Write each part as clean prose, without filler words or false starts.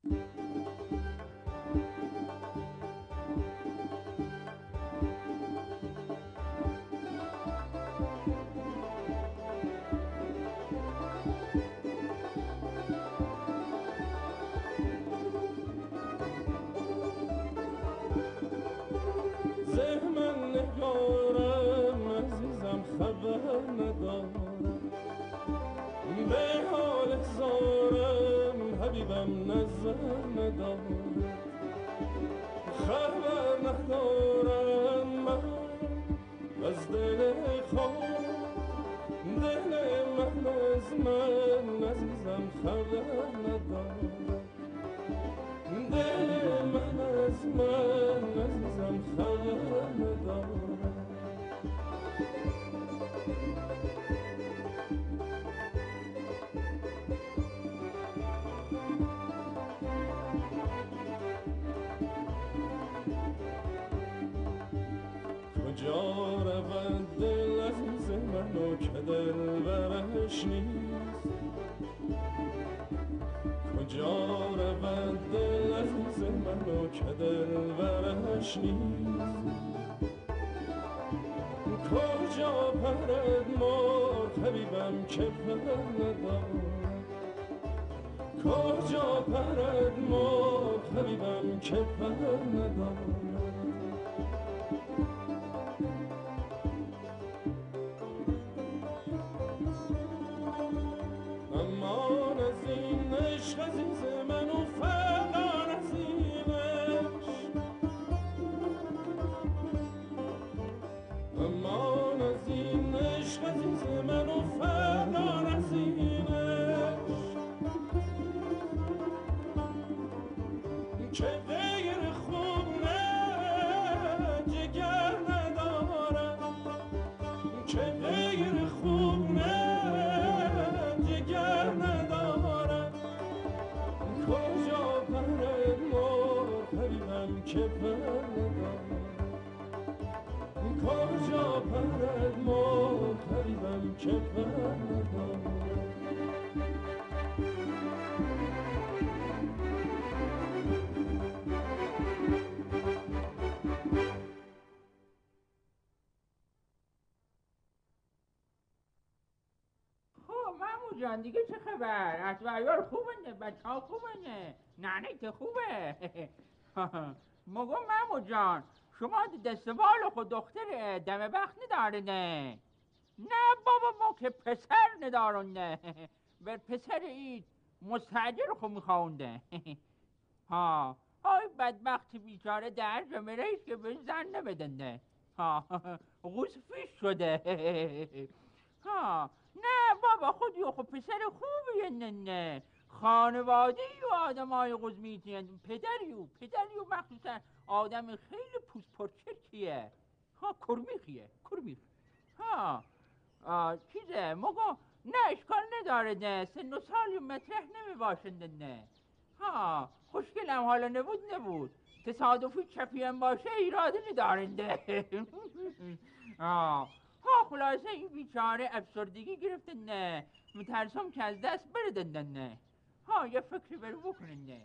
جان دیگه چه خبر؟ از عیال خوبه؟ بچه ها خوبه؟ ننه که خوبه؟ مگو مامو جان شما دستبال خود دختر دم بخت نداره نه بابا ما که پسر ندارون نه بر پسر این مستجر خود میخوانده ها های بدبخت بیچاره در جمعه رئیس که به زن نبدن نه غوزفیش شده ها نه بابا خودی خود پسر خوبیه نه خانواده و آدم های قزمیتی پدری و مخصوصا آدم خیلی پوست پرچرکیه ها کرمیخیه ها چیزه مگو نه اشکال نداره نه سن و سالی مطرح نمی باشنده نه ها خوشگلم حالا نبود تصادفی چپیم باشه ایراده ندارنده خلاصه این بیچاره افسردگی گرفته نه مترسم که از دست بردن نه یه فکری برو بکنن نه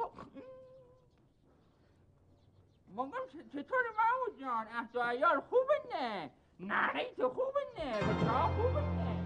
مگم چطور محمود جان عهد و عیال خوبه نه ننه تو خوبه نه بچه ها خوبه نه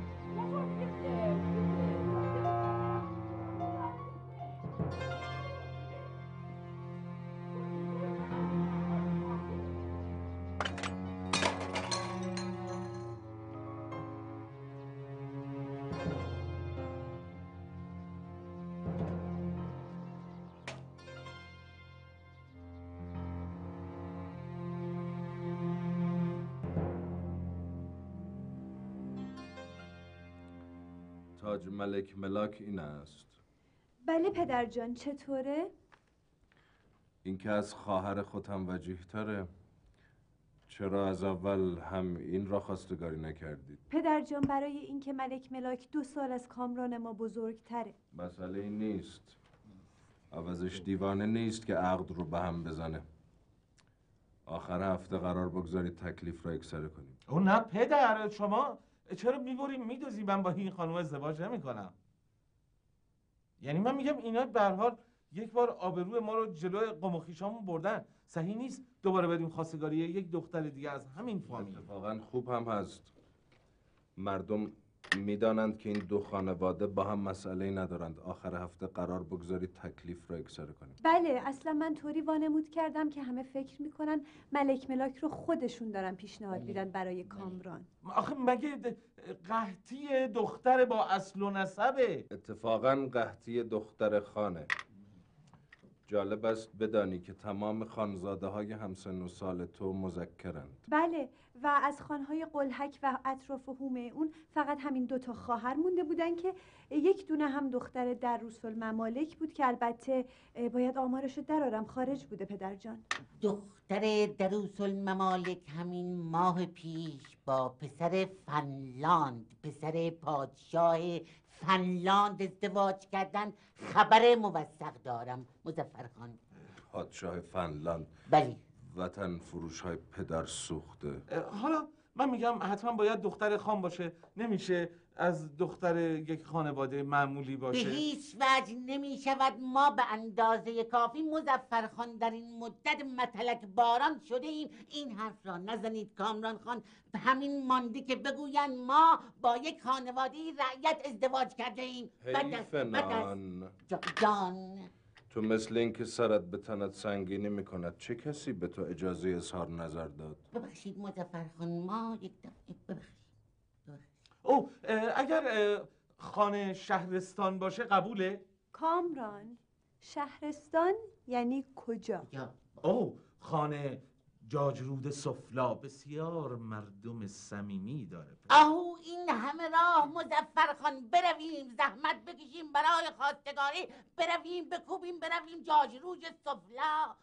تاج ملک ملاک این است. بله پدر جان چطوره؟ این که از خواهر خودم وجیه تره. چرا از اول هم این را خواستگاری نکردید؟ پدر جان برای اینکه ملک ملاک 2 سال از کامران ما بزرگتره. مسئله این نیست. عوضش دیوانه نیست که عقد رو به هم بزنه. آخر هفته قرار بگذارید تکلیف را یکسره کنیم. او نه پدر شما چرا میبریم میدوزی؟ من با این خانم ازدواج نمی کنم. یعنی من میگم اینا به هر حال یک بار آبروی ما رو جلوی قوم و خویشامون بردن. صحیح نیست دوباره بریم خواستگاری یک دختر دیگه از همین فامیل. اتفاقا خوب هم هست. مردم میدانند که این دو خانواده با هم مسئله ندارند. آخر هفته قرار بگذارید تکلیف را یکسره کنیم. بله، اصلا من طوری وانمود کردم که همه فکر میکنن ملک ملاک رو خودشون دارن پیشنهاد میدن برای کامران. آخه مگه قحطی دختر با اصل و نسبه؟ اتفاقا قحطی دختر خانه. جالب است بدانی که تمام خانزاده های همسن و سال تو مذکرند. بله، و از خانهای قلهک و اطراف هومه اون فقط همین 2 تا خواهر مونده بودن که یک دونه هم دختر دروس الممالک بود که البته باید آمارشو درارم، خارج بوده پدرجان. دختر دروس الممالک همین ماه پیش با پسر فنلاند، پسر پادشاه فنلاند ازدواج کردن. خبر موثق دارم مظفر خان. پادشاه فنلاند؟ بله. وطن فروش های پدر سوخته. حالا من میگم حتما باید دختر خان باشه، نمیشه از دختر یک خانواده معمولی به باشه. هیچ وجه نمی شود. ما به اندازه کافی مظفر خان در این مدت متلک باران شده ایم. این حرف را نزنید کامران خان. به همین مانده که بگویند ما با یک خانواده رعیت ازدواج کرده ایم. حیف نان. جان تو مثل این که سرت به تنت سنگینی میکند. چه کسی به تو اجازه اظهار نظر داد؟ ببخشید مظفر خان، ما یک دفعه ببخشید. او اگر خانه شهرستان باشه قبوله؟ کامران، شهرستان یعنی کجا؟ او خانه جاجرود سفلا بسیار مردم صمیمی داره. اهو این همه راه مظفر خان، برویم زحمت بکشیم برای خواستگاری، برویم بکوبیم، برویم جاجروج سفلا.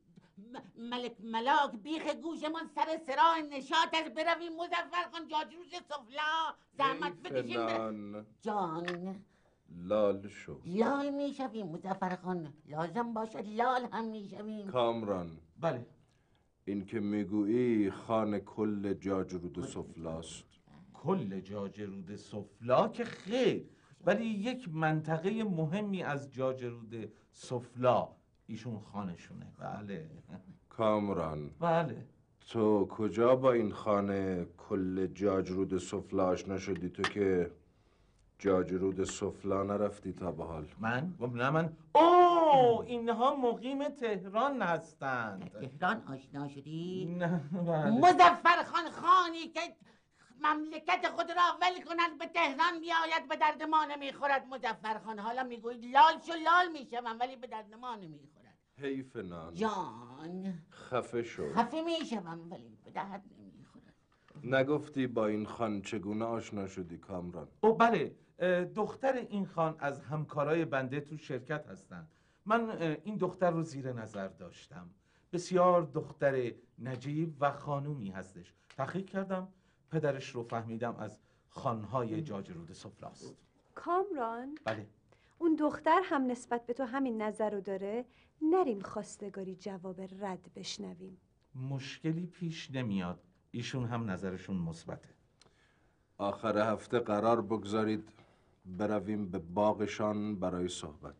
ملک ملاک بیخ گوشمان سر سراح نشاط است. برویم مظفر خان جاجروج سفلا، زحمت بکشیم. جان لال شو. لال میشویم مظفر خان، لازم باشد لال هم میشویم. کامران. بله. این که میگویی خانه کل جاجرود سفلاست. کل جاجرود سفلا که خیر، ولی یک منطقه مهمی از جاجرود سفلا ایشون خانشونه. بله. کامران. بله. تو کجا با این خانه کل جاجرود سفلا آشنا شدی؟ تو که جاجرود سفلا نرفتی تا به حال. من اینها مقیم تهران هستند. تهران آشنا شدی؟ نه. بله. مظفر خان، خانی که مملکت خود را ول کند به تهران بیاید به درد ما نمیخورد مظفر خان. حالا میگوید لال شو، لال میشم ولی به درد ما نمیخورد. حیف نان. جان خفه شو. خفه میشم ولی به درد نمیخورد. نگفتی با این خان چگونه آشنا شدی کامران؟ او بله، دختر این خان از همکارای بنده تو شرکت هستند. من این دختر رو زیر نظر داشتم. بسیار دختر نجیب و خانومی هستش. تحقیق کردم، پدرش رو فهمیدم از خانهای جاجرود سفلاست. کامران؟ بله. اون دختر هم نسبت به تو همین نظر رو داره؟ نریم خواستگاری جواب رد بشنویم. مشکلی پیش نمیاد، ایشون هم نظرشون مثبته. آخر هفته قرار بگذارید برویم به باغشان برای صحبت.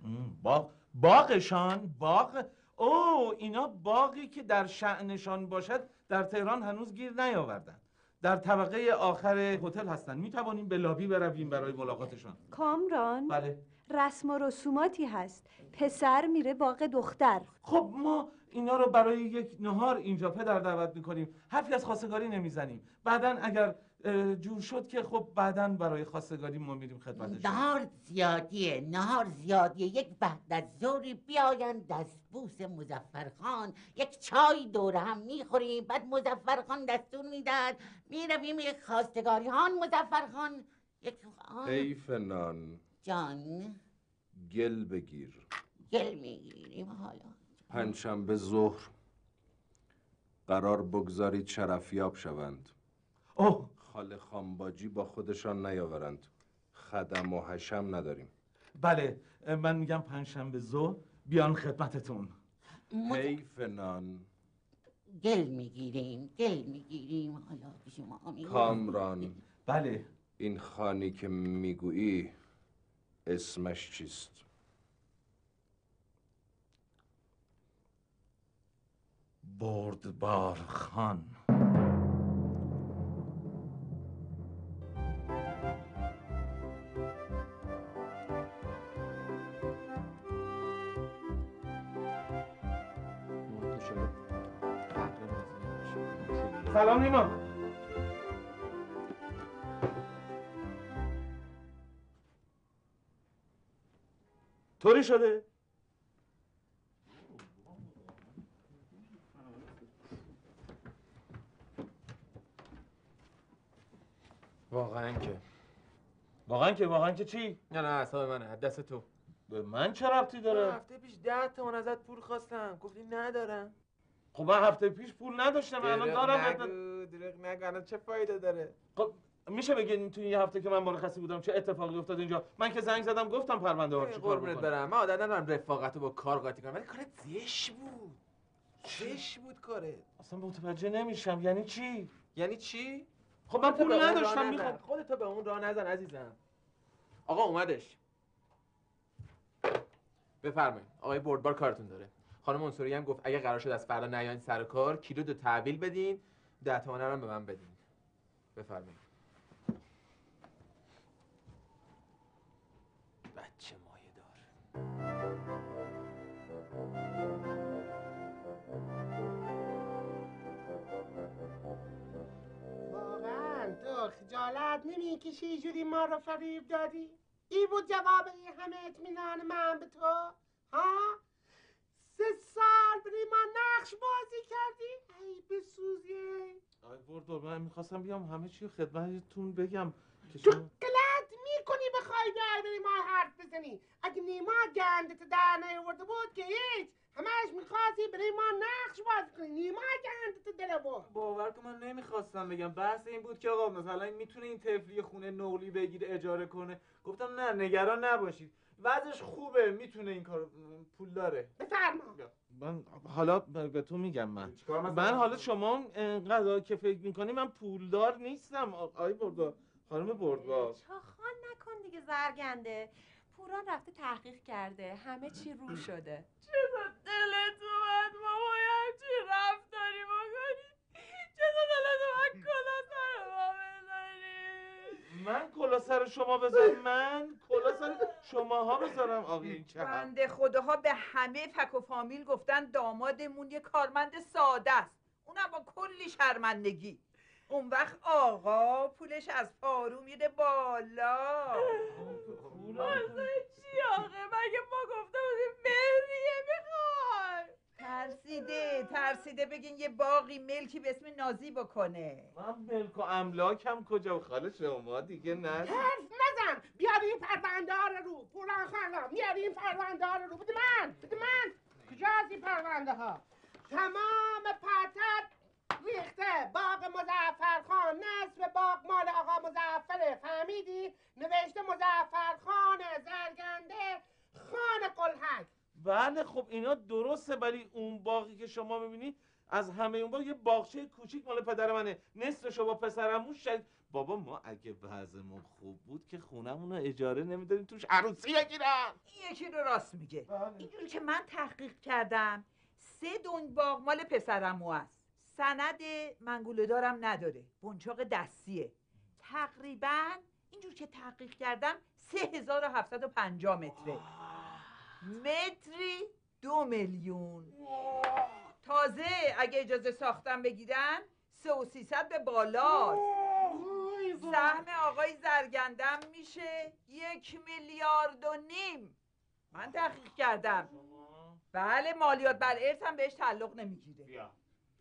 باغشان؟ باغ؟ اینا باغی که در شأنشان باشد در تهران هنوز گیر نیاوردن. در طبقه آخر هتل هستن. می توانیم به لابی برویم برای ملاقاتشان. کامران؟ بله. رسم و رسوماتی هست. پسر میره باغ دختر. خب ما اینا رو برای یک نهار اینجا پدر دعوت میکنیم، حرفی از خواستگاری نمیزنیم. بعدن اگر جور شد که خب بعدن برای خواستگاری ما میریم خدمتشون. نهار زیادیه. یک بعد از ظهر بیاین دستبوس مظفر خان، یک چای دوره هم میخوریم، بعد مظفر خان دستور میدن میرویم یک خواستگاری هان. مظفر خان یک حیف نان. جان گل بگیر. گل میگیریم. حالا پنجشنبه ظهر قرار بگذارید شرفیاب شوند. خاله خانباجی با خودشان نیاورند. خدم و حشم نداریم. بله، من میگم پنجشنبه ظهر بیان خدمتتون. حیف نان. گل میگیریم. حالا شما کامران. بله. این خانی که میگویی اسمش چیست؟ بردبار خان. سلام نیما. طوری شده؟ واقعا که چی؟ نه اعصاب منه، دست تو. به من چه ربطی داره؟ هفته پیش 10 تومن ازت پول خواستم، گفتی ندارم. خب من هفته پیش پول نداشتم، الان دارم. دروغ نگو، الان چه فایده داره؟ خب میشه بگین توی یه هفته که من مرخصی بودم چه اتفاقی افتاد اینجا؟ من که زنگ زدم گفتم پرونده ها رو چیکار قربونت بکنم. برم، من عادت ندارم رفاقتو با کار قاطی کنم، ولی کارت زشت بود. زشت بود کارت. اصلا متوجه نمیشم یعنی چی؟ یعنی چی؟ خب من پول نداشتم. میخوام خودت به اون راه نزن عزیزم. آقا اومدش. بفرمایید. آقای بردبار کارتون داره. خانم منصوری هم گفت اگه قرار شد از فردا نیاین سر کار، کیلو 2 تحویل بدین، 10 تومن رو هم به من بدین. بفرمایید. بچه مایه دار. واقعا تو خجالت نمیکشی جوری ما رو فریب دادی؟ ای بود جواب این همه اطمینان من به تو؟ ها؟ 3 سال برای ما نقش بازی کردی؟ ای بسوزی. آقای بردبار من میخواستم بیام همه چی رو خدمتتون بگم که تو شما غلط میکنی بخوای بیای برای ما حرف بزنی. اگه نیما گندت در نیاورده بود که هیچ، همش میخواستی برای ما نقش بازی کنی. نیما گندت در آورد. باور کن من نمیخواستم بگم، بحث این بود که آقا مثلا میتونه این طفلی خونه نقلی بگیره اجاره کنه. گفتم نه نگران نباشید، وضعش خوبه، میتونه این کارو، پول داره. بفرما. من حالا به تو میگم من حالا شما انقدر که فکر میکنی من پولدار نیستم. آقای بردبار، خانم بردبار چاخان نکن دیگه زرگنده. پوران رفته تحقیق کرده، همه چی رو شده. چطور دلت اومد بابا همچین رفتاری بکنی؟ چطور دلت اومد کلا سر ما بذاری؟ من کلا سر شما بذارم؟ من کلا سر شماها بذارم؟ آقای این چه بنده خداها به همه فک و فامیل گفتن دامادمون یه کارمند ساده است، اونم با کلی شرمندگی. اون وقت آقا پولش از پارو میره بالا. واسه چی آخه؟ مگه ما گفته بودیم مهریه میخوای؟ ترسیده بگین یه باقی ملکی به اسم نازی بکنه. من ملک و املاکم کجا؟ خاله شما دیگه نه حرف نزن. بیار این پرونده ها رو. پوران خانم میار این پرونده ها رو. بده من. کجاست این پرونده ها؟ تمام پرتب ریخته. باغ مظفرخان نصف باغ مال آقا مظفره. فهمیدی؟ نوشته مظفرخان زرگنده خان قلهک. بله خب اینا درسته، ولی اون باغی که شما میبینی از همه اون باغ یه باغچه کوچیک مال پدر منه، نصفشو با پسرمون بابا ما اگه وضعمون خوب بود که خونمون رو اجاره نمیدادیم توش عروسی بگیرن. این یکی رو راست میگه. اینجوری که من تحقیق کردم 3 دنگ باغ مال پسرمو است. سند منگوله دارم نداره، بنچاق دستیه. تقریبا اینجور که تحقیق کردم 3750 متره. متری 2 میلیون. تازه اگه اجازه ساختن بگیرن 300 به بالاست. سهم آقای زرگندم میشه 1,5 میلیارد. من تحقیق کردم. بله مالیات بر ارث هم بهش تعلق نمیگیره.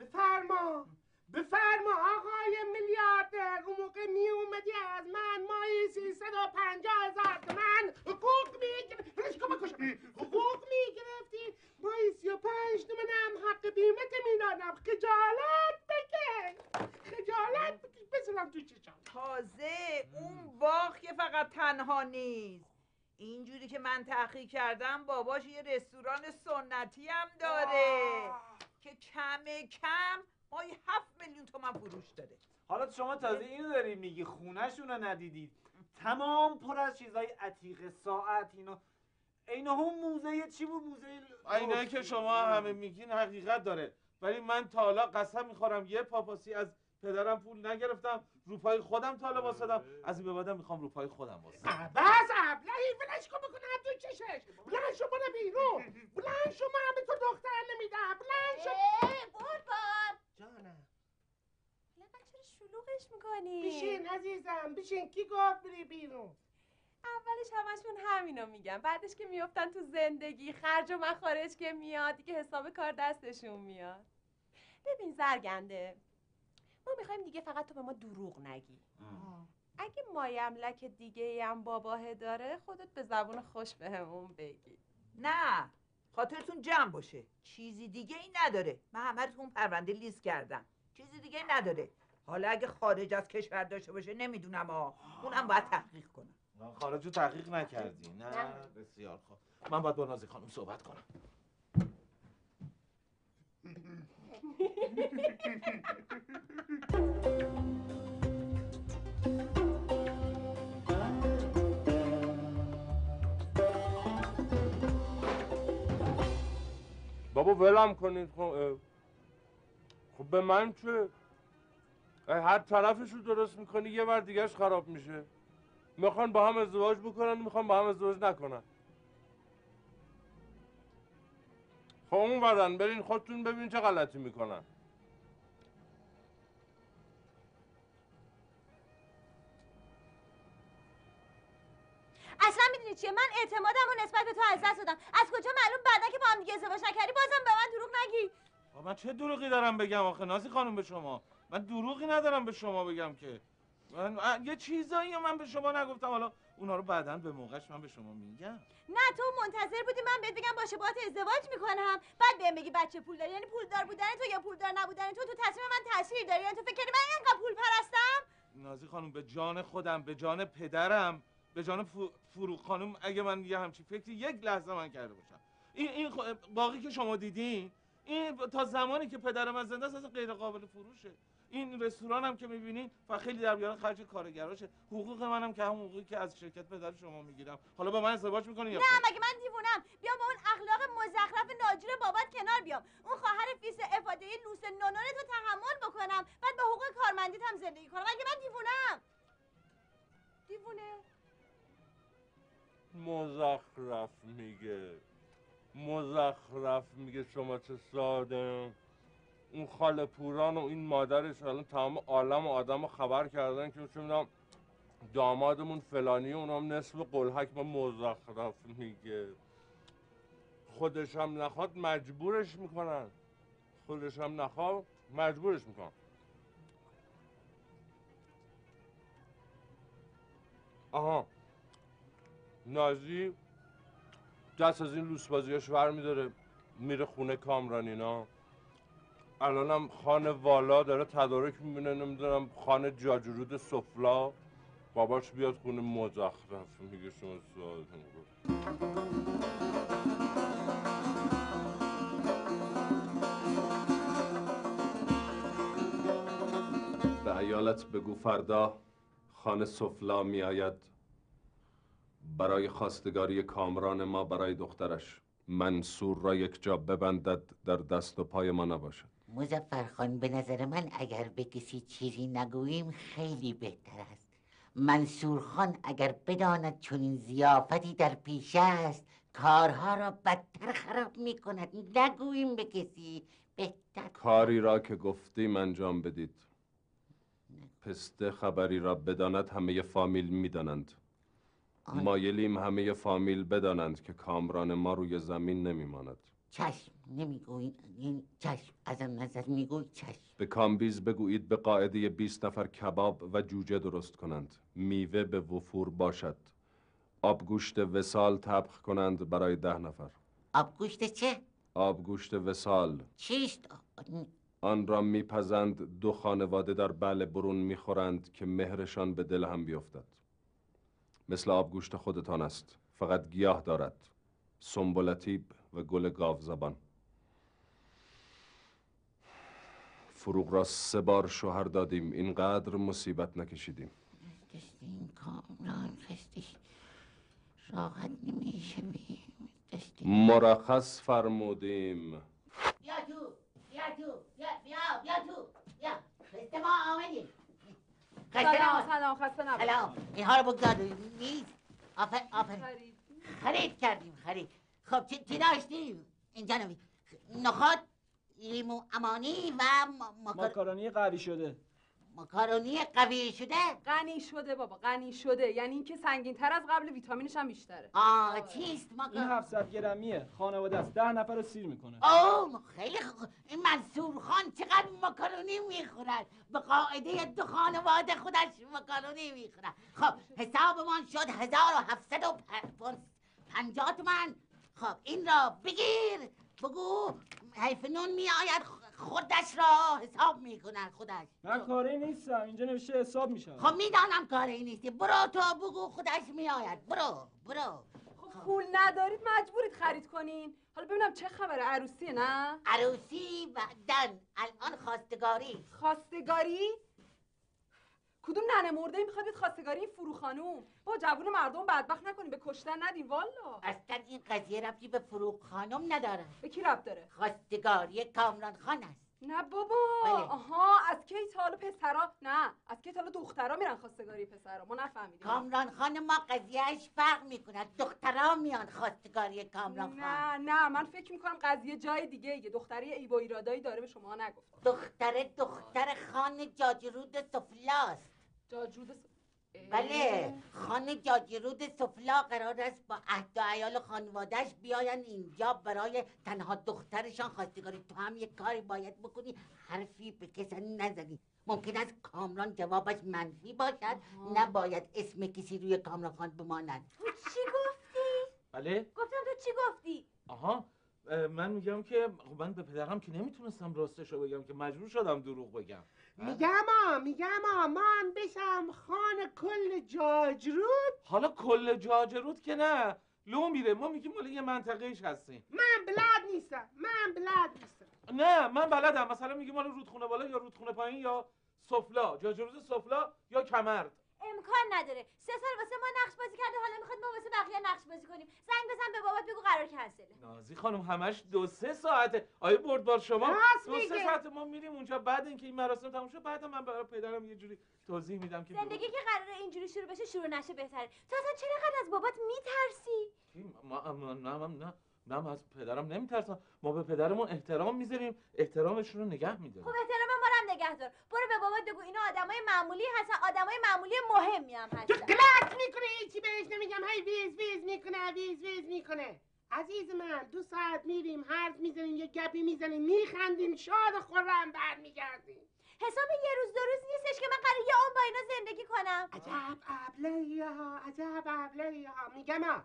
بفرما آقای میلیاردر. اون موقع می اومدی از من ماهی 350,000 تومن حقوق میگرفتی. ماهی 35 تومنم حق بیمت میدادم. خجالت بکش بزنم تو چشم. تازه اون باغ که فقط تنها نیست، اینجوری که من تحقیق کردم باباش یه رستوران سنتی هم داره که کم ماهی 7 میلیون تومن فروش داره. حالا شما تازه اینو داری میگی، خونه‌شون رو ندیدید؟ تمام پر از چیزای عتیقه، ساعت، اینا هم موزه چی بود؟ موزه اینایی که شما همه میگین حقیقت داره. ولی من تا حالا قسم میخورم یه پاپاسی از پدرم پول نگرفتم، رو پای خودم تا حالا واسدم. از این به بعدم میخوام رو پای خودم واسدم. بس ابلهی ولش کن بکنم تو چشش. بلند شو برو بیرون. بلند شو، من به تو دختر نمیدم. بلند شو. بابا جانم. لقد چرا شلوغش میکنی؟ بشین عزیزم بشین. کی گفت بری بیرون؟ اولش همشون همینو میگن، بعدش که میافتن تو زندگی خرج و مخارج که میاد دیگه حساب کار دستشون میاد. ببین زرگنده، ما میخوایم دیگه فقط تو به ما دروغ نگی. اگه مایملک دیگه هم باباه داره خودت به زبون خوش بهمون بگی. نه خاطرتون جمع باشه، چیزی دیگه ای نداره. من همتون پرونده لیست کردم، چیزی دیگه ای نداره. حالا اگه خارج از کشور داشته باشه نمیدونم اونم باید تحقیق کنم. خارج رو تحقیق نکردی؟ نه. بسیار خوب، من باید با نازی خانم صحبت کنم. بابا ولم کنید. خب به من چه؟ هر طرفش رو درست میکنی یه ور دیگهش خراب میشه. میخوان با هم ازدواج بکنن، میخوان با هم ازدواج نکنن. خب اون ورن برین خودتون ببین چه غلطی میکنن. اصلا میدونی چیه؟ من اعتمادم و نسبت به تو از دست دادم. از کجا معلوم بعدا که با هم دیگه ازدواج نکردی بازم به من دروغ نگی؟ من چه دروغی دارم بگم آخه نازی خانم به شما؟ من دروغی ندارم به شما بگم که. من یه چیزایی من به شما نگفتم، حالا اونا رو بعداً به موقعش من به شما میگم. نه تو منتظر بودی من بهت بگم باشه باهات ازدواج میکنم، بعد بهم بگی بچه پول داری. یعنی پولدار بودن تو یا پولدار نبودن تو تصمیم من تاثیر داره؟ یعنی تو فکر کنی من اینقدر پول پرستم؟ نازی خانم به جان خودم، به جان پدرم، به جان فروغ خانم اگه من یه همچین فکری یک لحظه من کرده باشم، این باقی که شما دیدین این تا زمانی که پدرم از زنده است اصلا غیر قابل فروشه. این رستوران هم که میبینین و خیلی در بیاره خرج کارگراشه. حقوق منم که همون حقوقی که از شرکت پدر شما میگیرم. حالا با من ازدواج میکنین یا نه مگه من دیوونم بیام با اون اخلاق مزخرف ناجور بابات کنار بیام، اون خواهر فیس افاده لوس نونور تو تحمل بکنم، بعد به حقوق کارمندیت هم زندگی کنم؟ مگه من دیوونم؟ دیوونه؟ مزخرف میگه، مزخرف میگه. شما چه ساده. اون خاله پوران و این مادرش الان تمام عالم و آدم رو خبر کردن که چه میدونم دامادمون فلانی، اونم نصف قلحک. با مزخرف میگه. خودش هم نخواد مجبورش میکنن، خودش هم نخواد مجبورش میکنن. آها، نازی دست از این لوسبازیاش ور میداره میره خونه کامران اینا. الانم خان والا داره تدارک میبینه، نمیدونم خان جاجرود سفلا باباش بیاد خونه. مزخرف میگه شما به عیالت بگو فردا خان سفلا میآید برای خواستگاری کامران ما برای دخترش. منصور را یک جا ببندد، در دست و پای ما نباشد. مظفر خان به نظر من اگر به کسی چیزی نگوییم خیلی بهتر است. منصور خان اگر بداند چنین ضیافتی در پیش است کارها را بدتر خراب می کند. نگوییم به کسی، بهتر. کاری را که گفتیم انجام بدید. پسته خبری را بداند همه فامیل میدانند. مایلیم همه فامیل بدانند که کامران ما روی زمین نمیماند. چشم نمیگوییم، چشم ازم نظر میگوی چشم. به کامبیز بگویید به قاعده 20 نفر کباب و جوجه درست کنند. میوه به وفور باشد. آبگوشت وصال طبخ کنند برای 10 نفر. آبگوشت چه؟ آبگوشت وصال. چیست؟ آن را میپزند 2 خانواده در بله برون میخورند که مهرشان به دل هم بیفتد. مثل آبگوشت خودتان است، فقط گیاه دارد. سنبلتیب و گل گاو زبان. فروغ را 3 بار شوهر دادیم، اینقدر مصیبت نکشیدیم. دستیم کامران خستش راحت نمیشویم. مرخص فرمودیم. بیا تو سلام خسته نباش. سلام. اینها رو بگذار نیست. آفرین. خرید کردیم. خب چی داشتیم اینجا؟ نخود، لیمو امانی و ماکارونی قوی شده. ماکارونی قوی شده؟ غنی شده بابا، غنی شده، یعنی اینکه سنگین تر از قبل، ویتامینش هم بیشتره. چیست این 700 گرمیه، خانواده است، 10 نفر رو سیر میکنه. خیلی خوب. این منصور خان چقدر ماکارونی میخورد، به قاعده 2 خانواده خودش ماکارونی میخورد. خب حسابمان شد 1750 تومن. خب این را بگیر، بگو حیف نون میآید، خودش را حساب میکنن خودش. من کاری نیستم، اینجا نوشته حساب میشه. خب میدانم کاری نیستی، برو تو بگو خودش میآید. برو. خب پول ندارید مجبورید خرید کنین. حالا ببینم چه خبره، عروسیه نه؟ عروسی بعدن، الان خواستگاری. کدوم ننه مرده میخواد بیاد خواستگاری این فرو خانوم؟ با جوون مردم بدبخت نکنیم، به کشتن ندیم والا. اصلا این قضیه ربطی به فروغ خانم نداره. به کی ربط داره؟ خواستگاری کامران خان است. نه بابا. بله. آها، از کی تا حالا پسرا؟ نه، از کی تا حالا دخترا میرن خواستگاری پسرا؟ ما نفهمیدیم. کامران خان ما قضیهش فرق میکنه، دخترا میان خواستگاری کامران خان. نه من فکر میکنم قضیه جای دیگه یه دختری ایب و ایرادایی داره، به شما نگفت. دختر خان جاجرود سفلاست. بله، خان جاجرود سفلا قرار است با عهد و عیال خانوادهش بیاین اینجا برای تنها دخترشان خواستگاری. تو هم یک کاری باید بکنی، حرفی به کسی نزنی. ممکن است کامران جوابش منفی باشد. نباید اسم کسی روی کامران خان بماند. تو چی گفتی؟ بله؟ گفتم تو چی گفتی؟ آها، من میگم که من به پدرم که نمیتونستم راستشو بگم که مجبور شدم دروغ بگم. میگم من بشم خان کل جاجرود. حالا کل جاجرود که نه، لو میره. ما میگیم مال یه منطقهش هستیم. من بلد نیستم. نه من بلدم. مثلا میگیم مال رودخونه بالا یا رودخونه پایین یا سفلا، جاجرود سفلا یا کمرد. امکان نداره. 3 سال واسه ما نقش بازی کرده، حالا میخواد ما واسه بقیه نقش بازی کنیم. زنگ بزن به بابات بگو قرار کنسله. نازی خانم همش 2-3 ساعته. آیه بردبار شما 2-3 ساعت ما میریم اونجا. بعد اینکه این مراسم تموم شد بعد من برای پدرم یه جوری توضیح میدم که زندگی که قراره اینجوری شروع بشه شروع نشه بهتره. تو اصلا چرا از بابات میترسی؟ نه از پدرم نمیترسم. ما به پدرمون احترام میذاریم، احترامشون رو نگه میداریم. خب احترام ما رو هم نگه دار. برو به بابات بگو اینا آدمای معمولی هستن، آدمای معمولی مهمی هم هستن. تو غلط میکنه، هیچی بهش نمیگم. هی ویز میکنه. عزیز من 2 ساعت میریم، حرف میزنیم، یه گپی میزنیم، میخندیم، شاد و خرم برمیگردیم. حساب یه روز 2 روز نیستش که من قراره یه عمر با اینا زندگی کنم. عجب ابلهی ها. میگم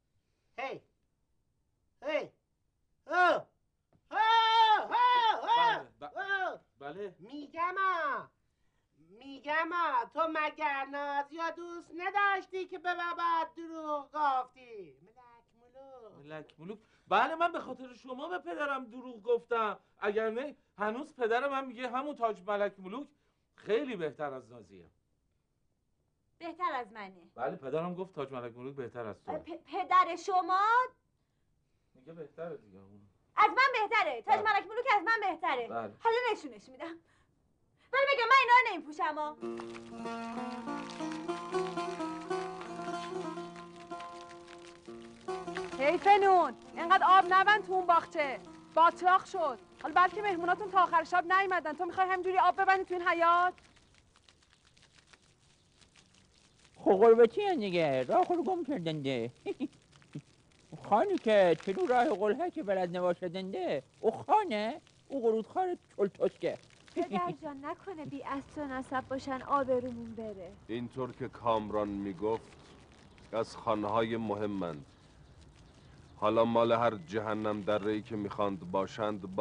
بله. میگم تو مگر ناز یا دوست نداشتی که به بابات دروغ گفتی؟ ملک ملوک. بله من به خاطر شما به پدرم دروغ گفتم. اگر نه هنوز پدرم هم میگه همون تاج ملک ملوک خیلی بهتر از نازیه. بهتر از منه. بله پدرم گفت تاج ملک ملوک بهتر از تو. پدر شما میگه بهتره دیگه. از من بهتره. تاج ملک ملوک از من بهتره. بله. حالا نشونش میدم. ولی بگم من اینا رو نمیپوشم ها. حیف نون، اینقدر آب نبند تو اون باغچه، باطلاق شد. حالا بلکه مهموناتون تا آخر شب نیومدن، تو میخوای همینجوری آب ببندی تو این حیاط؟ خب غربتی هن دیگه، راه رو گم کردنده. خانی که چلو راه قلحه بلد نباشدنده، او خانه، او قرودخار چلتسکه. پدر جان نکنه بی اصل و نسب باشن آبرومون بره. اینطور که کامران میگفت از خانهای مهمند. حالا مال هر جهنم دره‌ای که میخواند باشند.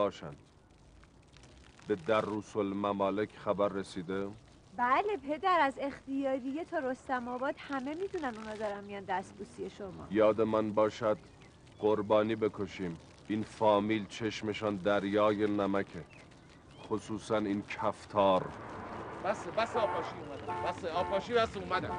به دروس الممالک خبر رسیده؟ بله پدر، از اختیاریه تا رستم آباد همه میدونن اونا دارن میان دستبوسی شما. یاد من باشد قربانی بکشیم. این فامیل چشمشان دریای نمکه، خصوصا این کفتار. بس آپاشی اومدن.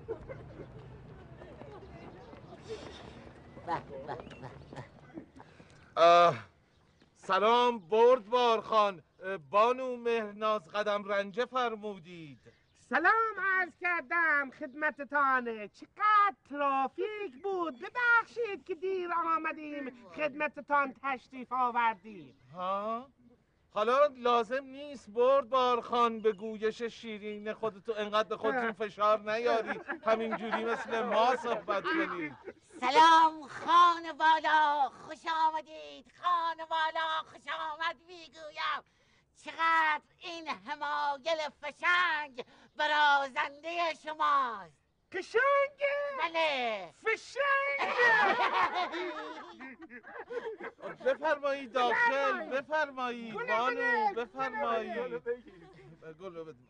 سلام بردبار خان، بانو مهناز قدم رنجه فرمودید. سلام عرض کردم خدمتتان. چقدر ترافیک بود، ببخشید که دیر آمدیم خدمتتان تشریف آوردیم. ها؟ حالا لازم نیست بردبار خان به گویش شیرین خودتو انقدر به خودتون فشار نیاری، همینجوری مثل ما صحبت کنید. سلام خانوالا، خوش آمدید خانوالا، خوش آمد میگویم. چقدر این حمایل فشنگ برازنده شماست. قشنگه؟ بله. فشنگه. بفرمایید داخل، بفرمایید بانو، بفرمایید. گلو بده.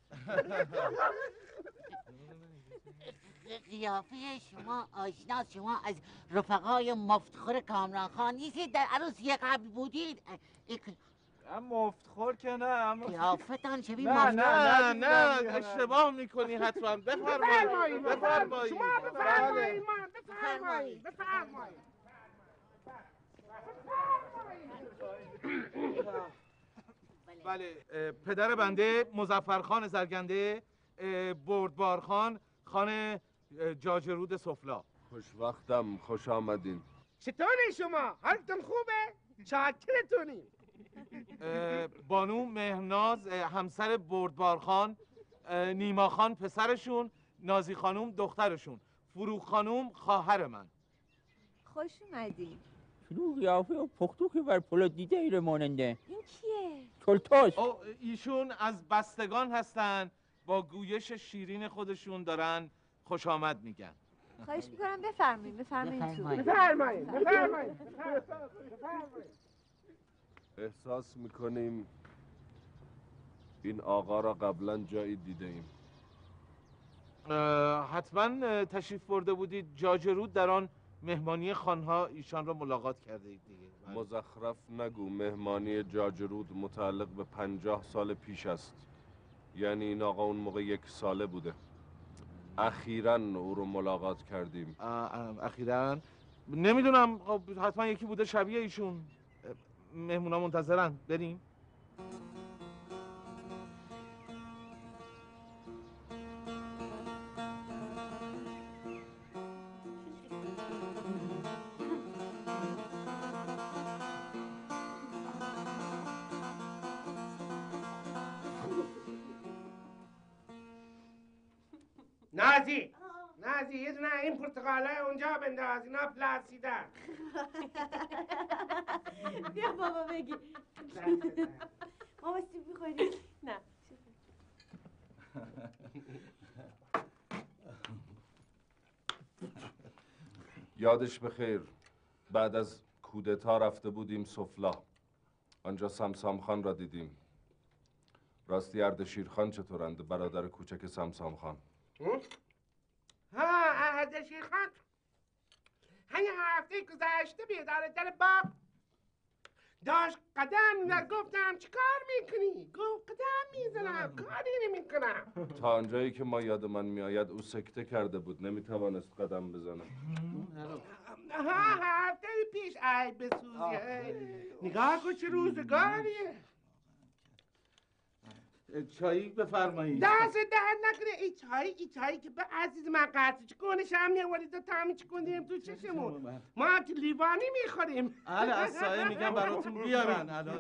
قیافه شما آشناست، شما از رفقای مفتخور کامران خان نیستید؟ در عروسی قبل بودید؟ مفتخور که نه، اما قیافتان شبیه نه اشتباه میکنی حتما. بفرمایید بفرمایید. شما بفرمایید، بفرمایید بفرمایید. بله، پدر بنده مظفرخان زرگنده، بردبار خان، خان جاجرود سفلا. خوشوقتم، خوش آمدین. چطوری شما؟ حالتون خوبه؟ چاکرتونیم. بانو مهناز همسر بردبار خان، نیما خان پسرشون، نازی خانوم دخترشون، فروخ خانوم خواهر من. خوش اومدین. شنو قیافه و پختو که بر پلو دیده ایره ماننده. این کیه؟ چلتاس. ایشون از بستگان هستن، با گویش شیرین خودشون دارن خوش آمد میگن. خواهش میکنم بفرمایید تو. بفرمایید. احساس میکنیم این آقا را قبلا جایی دیده ایم. حتما تشریف برده بودید جاجرود، در آن مهمانی خانها ایشان را ملاقات کرده اید دیگه. مزخرف نگو، مهمانی جاجرود متعلق به 50 سال پیش است. یعنی این آقا اون موقع 1 ساله بوده. اخیراً او رو ملاقات کردیم. اخیراً؟ نمیدونم، حتما یکی بوده شبیه ایشون. مهمونا منتظرن، بریم. نازی یه دونه این پرتقالای اونجا بنداز، اینا پلاسیدن. بیا بابا بگی. ماما سیب میخوری؟ نه. یادش بخیر، بعد از کودتا رفته بودیم سفلا. آنجا سمسام خان را دیدیم. راستی اردشیر خان چطورند، برادر کوچک سمسام خان؟ اردشیر خان همین هفته گذشته بیدار در باغ داشت قدم میزد. گفتم چی کار میکنی؟ گفت قدم میزنم، کاری نمیکنم. تا آنجایی که ما یاد من میآید او سکته کرده بود، نمیتوانست قدم بزنه. هفته پیش ای بسوزی. نگاه کن چه روزگاریه. چایی بفرمایید. دست درد نکنه. این چایی که به عزیز من قطع کنش هم میوارید و تامی چکندیم تو چشمون. ما که لیوانی میخوریم. از سایه میگم براتون بیارن الان.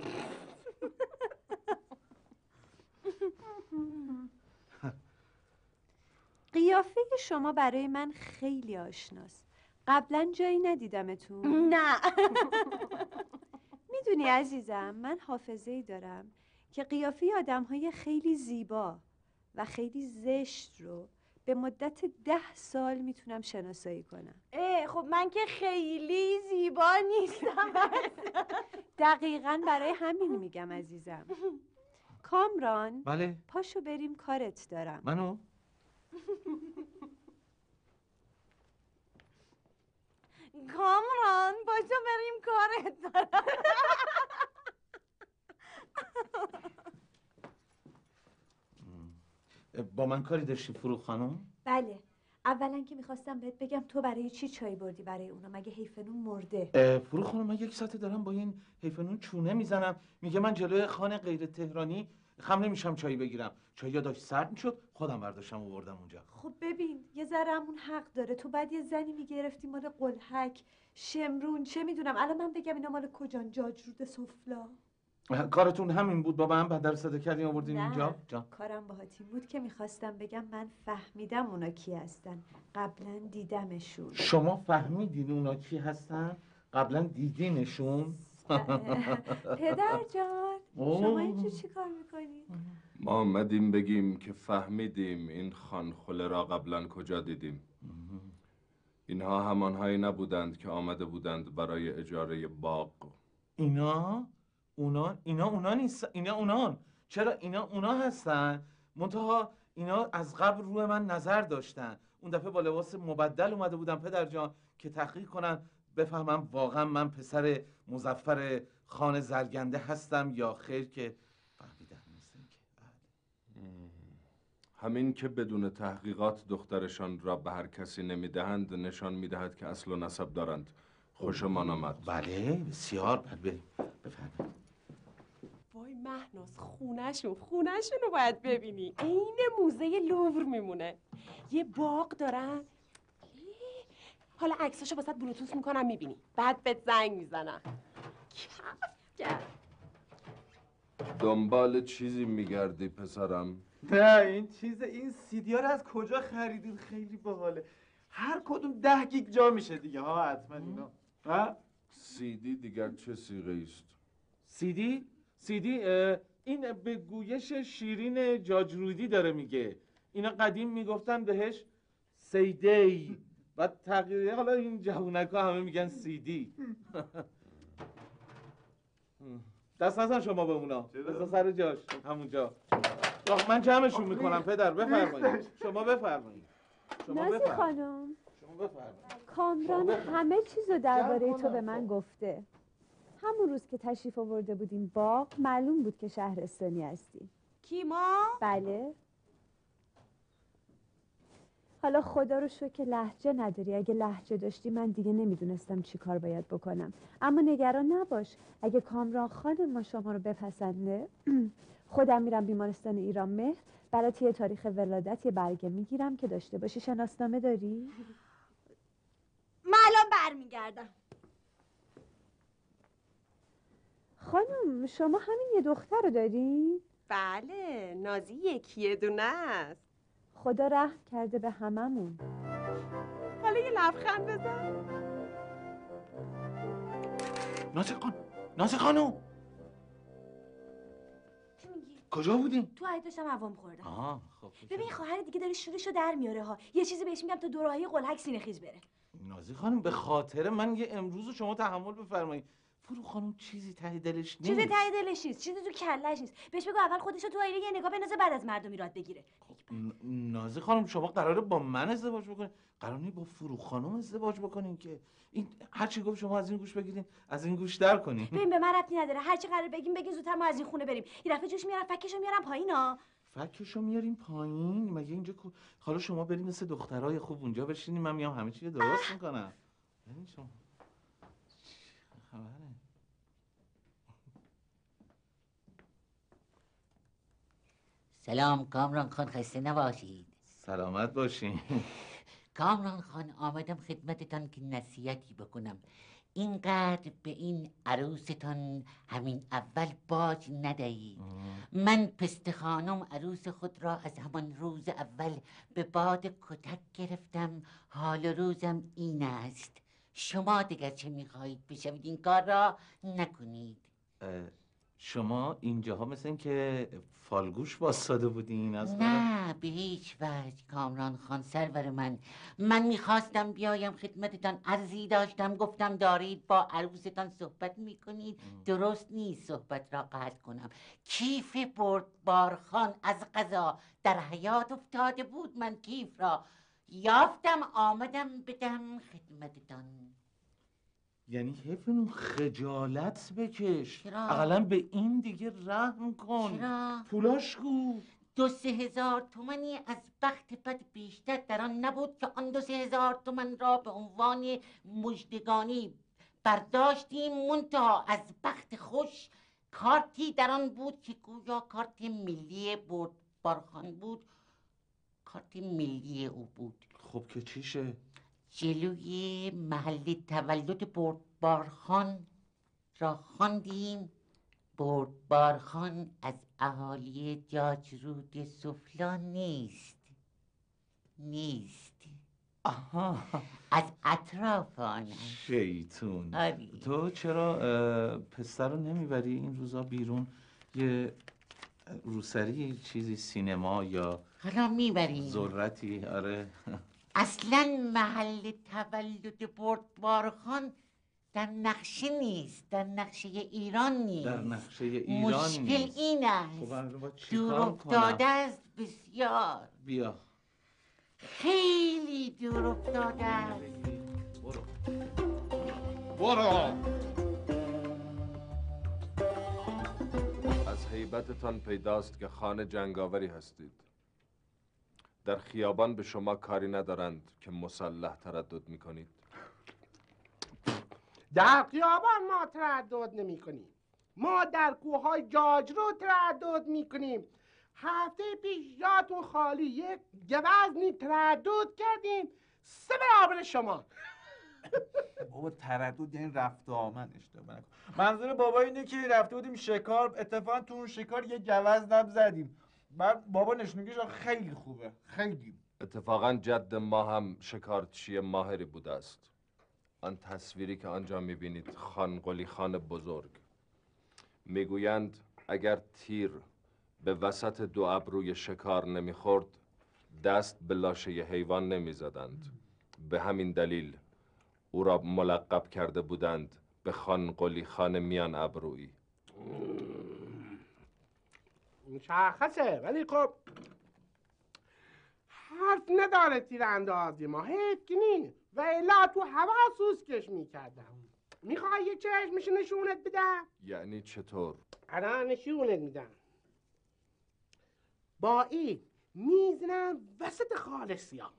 قیافه شما برای من خیلی آشناست. قبلا جایی ندیدمتون؟ نه. میدونی عزیزم، من حافظه‌ای دارم که قیافه آدم‌های خیلی زیبا و خیلی زشت رو به مدت 10 سال میتونم شناسایی کنم. خب من که خیلی زیبا نیستم. دقیقاً برای همین میگم عزیزم. کامران، بله. پاشو بریم، کارت دارم. منو؟ کامران پاشو بریم، کارت دارم. با من کاری داشتی فروخ خانم؟ بله، اولا که میخواستم بهت بگم تو برای چی چای بردی برای اونا؟ مگه حیفنون مرده؟ فرو خانم من یک ساعته دارم با این حیفنون چونه میزنم، میگه من جلوی خان غیر تهرانی خم نمیشم چایی بگیرم. چایی داشت سرد میشد، خودم برداشتم آوردم اونجا. خب ببین یه ذره همون حق داره، تو بعد یه زنی میگرفتی مال قلهک، شمرون، چه میدونم الان من بگم اینا مال کجان؟ جاجرود سفلا. کارتون همین بود بابا هم بدر صدا کردین آوردین اینجا؟ کارم باهات این بود که میخواستم بگم من فهمیدم اونا کی هستن، قبلا دیدمشون. شما فهمیدین اونا کی هستن؟ قبلا دیدینشون؟ پدر جان شما اینجا چی کار میکنید؟ ما آمدیم بگیم که فهمیدیم این خانخله را قبلا کجا دیدیم. اینها همانهایی نبودند که آمده بودند برای اجاره باغ. اونا نیست، اینا اونان. چرا اینا اونا هستن؟ منتها اینا از قبل روی من نظر داشتن. اون دفعه با لباس مبدل اومده بودم پدر جان که تحقیق کنن بفهمم واقعا من پسر مظفر خان زرگنده هستم یا خیر، که فهمیدم مثل این که همین که بدون تحقیقات دخترشان را به هر کسی نمیدهند نشان میدهد که اصل و نسب دارند. خوشمان آمد. بله بسیار. بریم بفرمایید. وای مهناز خونه‌شون رو باید ببینی، عین موزه لوور میمونه. یه باغ دارن. حالا عکساشو واسط بلوتوث میکنم میبینی، بعد بهت زنگ میزنم. دنبال چیزی میگردی پسرم؟ نه این سیدیا رو از کجا خریدین؟ خیلی باحاله. هر کدوم 10 گیگ جا میشه دیگه ها حتما اینا. ها؟ سیدی دیگر چه صیغه است؟ سیدی این به گویش شیرین جاجرودی داره میگه. اینا قدیم میگفتن بهش سیدی، بعد تغییره حالا این جوونکا همه میگن سیدی. دست نزن شما به اونا، بذار سر جاش همونجا. من جمعشون میکنم پدر. بفرمایید شما بفرمایید. نازی خانم شما بفرمایید. کامران همه چیزو درباره تو به من گفته. همون روز که تشریف آورده بودیم باغ معلوم بود که شهرستانی هستی. کی ما؟ بله. حالا خدا رو شکر که لهجه نداری. اگه لهجه داشتی من دیگه نمیدونستم چی کار باید بکنم. اما نگران نباش، اگه کامران خانم ما شما رو بپسنده خودم میرم بیمارستان ایران مهر برات یه تاریخ ولادت یه برگه میگیرم که داشته باشی. شناسنامه داری؟ من الان برمیگردم. خانم شما همین یه دختر رو داری؟ بله نازی یکیه دونه است. خدا رحم کرده به هممون. حالا یه لبخند بزن. نازی خانم چی میگی؟ کجا بودیم؟ تو حیاط داشتم هوا می‌خوردم. خب ببین خواهر دیگه داره شورشو در میاره ها. یه چیزی بهش میگم تا دوراهی قلهک سینه خیز بره. نازی خانم به خاطر من یه امروز شما تحمل بفرمایید. فرو خانم چیزی ته دلش نیست. چیزی ته دلش نیست، چیزی تو کلهش نیست. بهش بگو اول خودشو تو آینه یه نگاه بندازه بعد از مردم ایراد بگیره. نازی خانم شما قراره با من ازدواج بکنین؟ قرار نیست با فرو خانم ازدواج بکنین که این هر چی گفت شما از این گوش بگیرین از این گوش در کنین. ببین به من ربطی نداره، هر چی قراره بگین زودتر ما از این خونه بریم. یه دفعه جوش میارم فکشو میارم پایینا. فکشو میاریم پایین؟ مگه اینجا حالا شما بریم مثل دخترای خوب اونجا بشینین من میام همه چی درست میکنم. ببین شما خبره؟ سلام کامران خان، خسته نباشید. سلامت باشین. کامران خان آمدم خدمتتان که نصیحتی بکنم. اینقدر به این عروستان همین اول باج ندهید. من پسته خانم عروس خود را از همان روز اول به باد کتک گرفتم. حال روزم این است. شما دیگر چه میخواهید بشوید این کار را نکنید. شما اینجاها مثل این که فالگوش واساده بودین از نه به هیچ وجه کامران خان سرور من میخواستم بیایم خدمتتان. عرضی داشتم گفتم دارید با عروستان صحبت میکنید، درست نیست صحبت را قطع کنم. کیف بردبار خان از قضا در حیات افتاده بود. من کیف را یافتم آمدم بدم خدمتتان. یعنی حیفنون خجالت بکش. چرا؟ اقلا به این دیگه رحم کن. چرا؟ پولاش کو؟ 2-3 هزار تومانی از بخت بد بیشتر در آن نبود که آن 2-3 هزار تومن را به عنوان مژدگانی برداشتیم. منتها از بخت خوش کارتی در آن بود که گویا کارت ملی بردبارخان بود. کارت ملی او بود. خب که چیشه؟ جلوی محل تولد بردبارخان را خواندیم. بردبارخان از اهالی جاجرود سفلا نیست. آها، از اطراف آنست. شیطون. آری. تو چرا پسر رو نمیبری این روزا بیرون یه روسری چیزی، سینما یا حالا میبریم ذرتی؟ آره. اصلا محل تولد بردبارخان در نقشه نیست، در نقشه ایران نیست. در نقشه ایران مشکل نیست. این است. خب من با چی دور کار افتاده کنم؟ است بسیار. بیا. خیلی دور افتاده است. برو. از هیبتتان پیداست که خان جنگاوری هستید. در خیابان به شما کاری ندارند که مسلح تردد میکنید. در خیابان ما تردد نمی کنیم. ما در کوههای جاجرو تردد می کنیم. هفته پیش یادتون خالی یک گوزنی تردد کردیم 3 برابر شما. بابا تردد یعنی رفت و آمد، اشتباه نکن. منظور بابا اینه که رفته بودیم شکار، اتفاقا تو اون شکار یه گوز نب زدیم. بعد بابا نشونگیش خیلی خوبه، خیلی. اتفاقا جد ما هم شکارچی ماهری بوده است. آن تصویری که آنجا میبینید خان قلی خان بزرگ. میگویند اگر تیر به وسط 2 ابروی شکار نمیخورد دست به لاشه حیوان نمیزدند. به همین دلیل او را ملقب کرده بودند به خان قلی خان میان ابرویی. مشخصه، ولی خب حرف نداره تیراندازی ما، حیف که نی و الا تو هوا سوسکش میکردم. میخوای یه چشمش نشونت بدم؟ یعنی چطور؟ الان نشونت میدم. با این میزنم وسط خالصیام.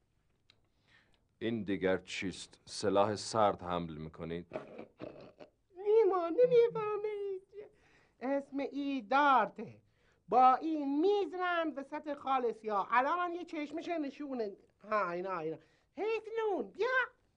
این دیگر چیست؟ سلاح سرد حمل میکنید؟ نیما نمیفهمید. اسم ای دارته. با این میزنم وسط خالصیا. الان یه چشمش نشونه. ها اینا حیفلون بیا.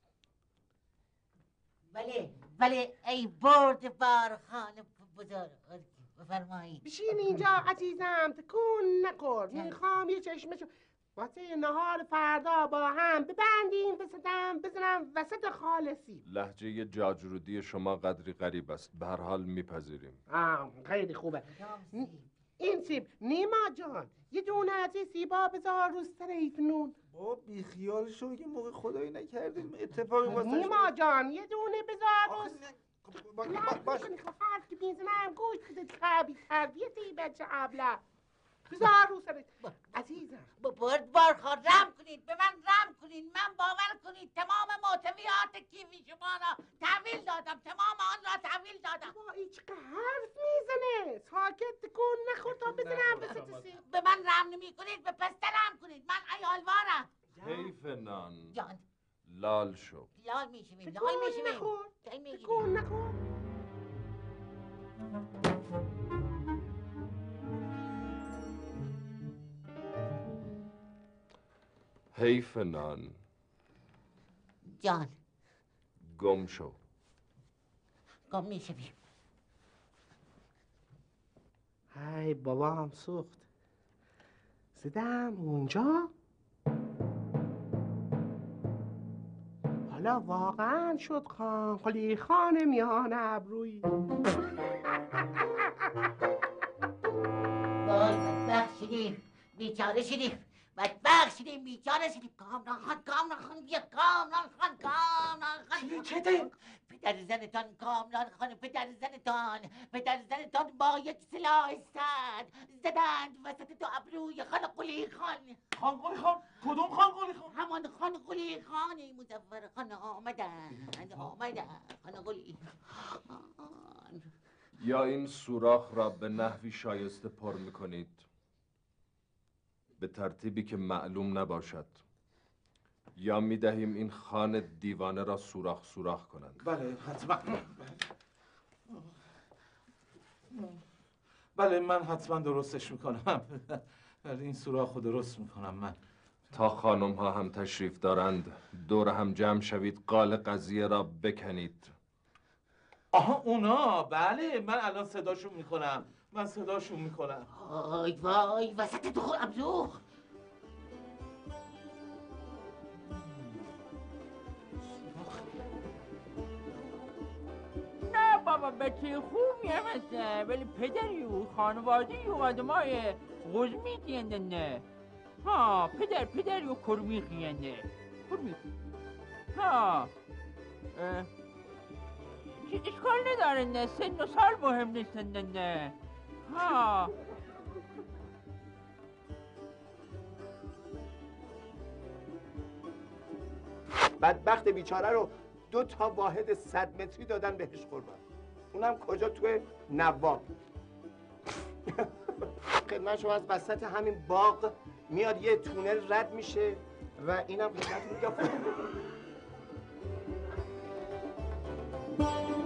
بله ای بردبارخان بزرگ، بفرمایید. بشین اینجا عزیزم، تکون نخور. میخوام یه چشمشو واسه نهار فردا با هم ببندیم بزنم وسط خالصی. لهجه جاجرودی شما قدری غریب است. به هر حال میپذیریم. خیلی خوبه. این سیب نیما جان، یه دونه از این سیبا بذار رو سر ایفنون. بابا بیخیال شو، یه موقع خدایی نکردیم اتفاقی واسه نیما جان یه دونه بذار رو باش. حرف که میزنم گوش بده. تربیت این بچه ابله. بذار رو سرت عزیزم. بردبارخان رحم کنید، به من رحم کنید. من باور کنید تمام محتویات کیفی شما را تحویل دادم. تمام آن را تحویل دادم. با هیچ حرف میزنه. ساکت کن نخور تا بزنم وسط سیب. به من رحم نمی کنید، به پسته رحم کنید. من عیالوارم. حیف نان. جان لال شو. لال میشویم. تکون نخور. حیف نان. جان گم شو. گم میشویم. های بابا هم سوخت. زدم اونجا. حالا واقعا شد خان خان میان ابرویی. وای بدبخت شدیم، بیچاره شدیم، بدبخت شدیم، بیچاره شدیم. کامران خان بیا. کامران خان چته؟ پدر زنتان کامران خان، پدر زنتان با یک سلاح سرد زدند وسط 2 ابروی خان قلی خان. خان قلی خان؟ کدوم خان قلی خان؟ همان خان قلی خان مظفر خان آمدند خان قلی خان. یا این سوراخ را به نحوی شایسته پر میکنید به ترتیبی که معلوم نباشد. یا می‌دهیم این خان دیوانه را سوراخ سوراخ کنند. بله حتما. بله من حتما درستش میکنم. بله این سوراخ رو درست میکنم من. تا خانم ها هم تشریف دارند دور هم جمع شوید، قال قضیه را بکنید. آها اونا، بله من الان صداشون میکنم. من صداشون میکنم. آی وای وسط دخول ابزوخ. نه بابا بچه خوبی هم هسته، ولی پدری و خانواده و آدمای غزمی هستند نه. ها پدری و کرمیخی هستند. کرمیخی ها اشکال نداره نه، سن و سال مهم نیستند نه. ها بدبخت بیچاره رو 2 واحد 100 متری دادن بهش قربان. اونم کجا؟ توی نواب. خدمت شما از وسط همین باغ میاد یه تونل رد میشه و اینم خدمتتون میگم.